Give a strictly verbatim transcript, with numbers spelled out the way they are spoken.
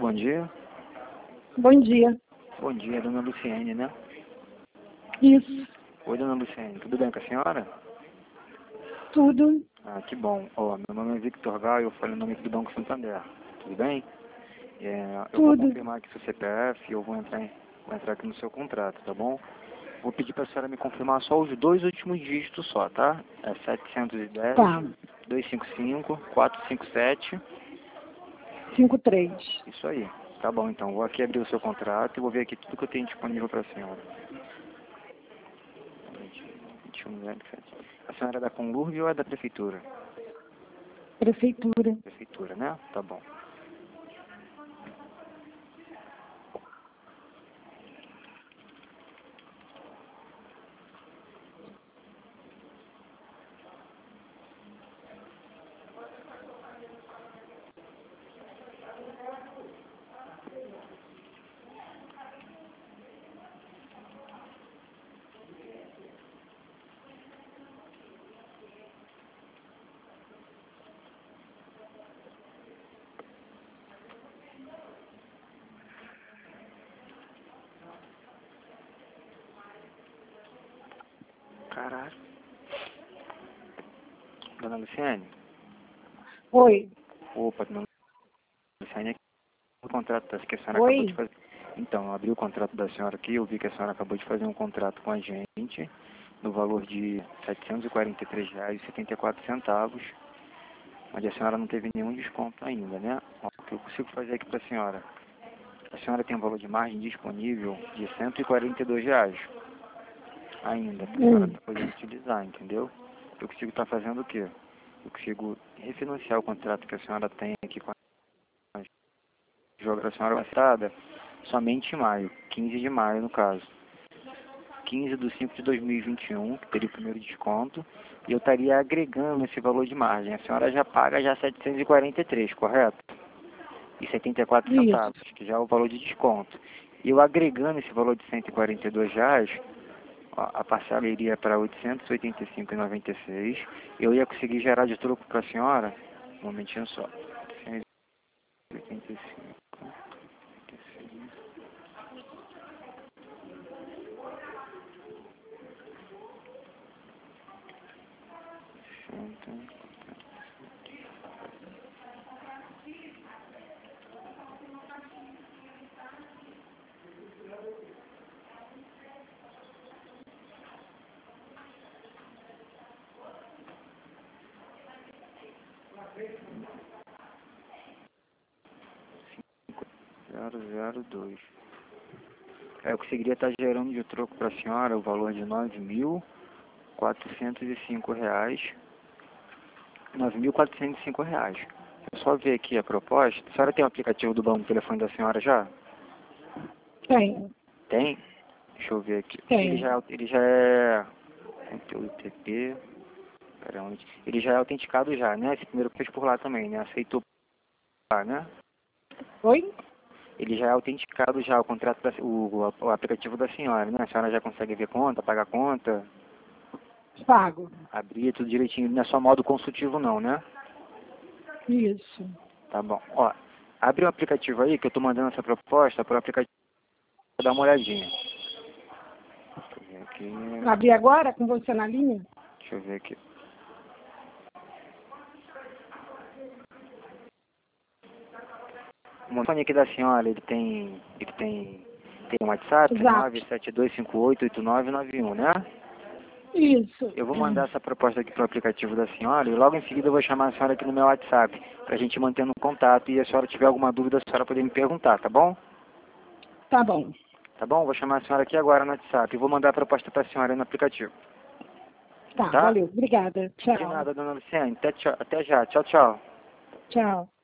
bom dia. Bom dia. Bom dia, dona Luciene, né? Isso. Oi, dona Luciene, tudo bem com a senhora? Tudo. Ah, que bom. Ó, meu nome é Victor Gal, eu falo em nome do Banco Santander. Tudo bem? É, eu vou Tudo. confirmar aqui seu C P F e eu vou entrar, em, vou entrar aqui no seu contrato, tá bom? Vou pedir para a senhora me confirmar só os dois últimos dígitos só, tá? É setecentos e dez, Tá. duzentos e cinquenta e cinco, quatrocentos e cinquenta e sete. cinco três. Isso aí. Tá bom, então. Vou aqui abrir o seu contrato e vou ver aqui tudo que eu tenho disponível para a senhora. vinte e um, zero sete. A senhora é da Conlurb ou é da Prefeitura? Prefeitura. Prefeitura, né? Tá bom. Caralho. Dona Luciane? Oi. Opa, dona Luciane, aqui o contrato que a senhora acabou de Oi. fazer. Então, eu abri o contrato da senhora aqui, eu vi que a senhora acabou de fazer um contrato com a gente no valor de setecentos e quarenta e três reais e setenta e quatro centavos, onde a senhora não teve nenhum desconto ainda, né? Ó, o que eu consigo fazer aqui para a senhora? A senhora tem um valor de margem disponível de cento e quarenta e dois reais ainda, para a senhora Hum. poder utilizar, entendeu? Eu consigo estar fazendo o quê? Eu consigo refinanciar o contrato que a senhora tem aqui com a jogo da senhora passada somente em maio, quinze de maio no caso. quinze de cinco de dois mil e vinte e um, que teria o primeiro desconto, e eu estaria agregando esse valor de margem. A senhora já paga já setecentos e quarenta e três, correto? E setenta e quatro Isso. centavos, que já é o valor de desconto. E eu agregando esse valor de cento e quarenta e dois reais, ó, a parcela iria para oitocentos e oitenta e cinco reais e noventa e seis centavos. Eu ia conseguir gerar de troco para a senhora, um momentinho só. oitocentos e oitenta e cinco, oitenta e seis. zero zero dois. Aí eu conseguiria estar gerando de troco para a senhora o valor de nove mil quatrocentos e cinco reais. nove mil quatrocentos e cinco reais. É só ver aqui a proposta. A senhora tem o aplicativo do banco no telefone da senhora já? Tem. Tem? Deixa eu ver aqui. Ele Tem. já, ele já é conteúdo T P. Pera, onde? Ele já é autenticado já, né? Esse primeiro que fez por lá também, né? Aceitou por lá, né? Oi? Ele já é autenticado já, o contrato, da, o, o aplicativo da senhora, né? A senhora já consegue ver conta, pagar conta, Pago. abrir tudo direitinho. Não é só modo consultivo não, né? Isso. Tá bom. Ó, abre o aplicativo aí que eu tô mandando essa proposta para o aplicativo dar uma olhadinha. Deixa eu ver aqui. Abri agora com você na linha? Deixa eu ver aqui. O telefone aqui da senhora, ele tem, ele tem, tem um WhatsApp, Exato. nove sete dois cinco oito oito nove nove um, né? Isso. Eu vou mandar essa proposta aqui pro aplicativo da senhora e logo em seguida eu vou chamar a senhora aqui no meu WhatsApp pra gente manter no contato e se a senhora tiver alguma dúvida, a senhora poder me perguntar, tá bom? Tá bom. Tá bom? Vou chamar a senhora aqui agora no WhatsApp e vou mandar a proposta pra senhora aí no aplicativo. Tá, Tá? valeu. Obrigada. De Tchau. nada, dona Luciane. Até, tchau- até já. Tchau, tchau. Tchau.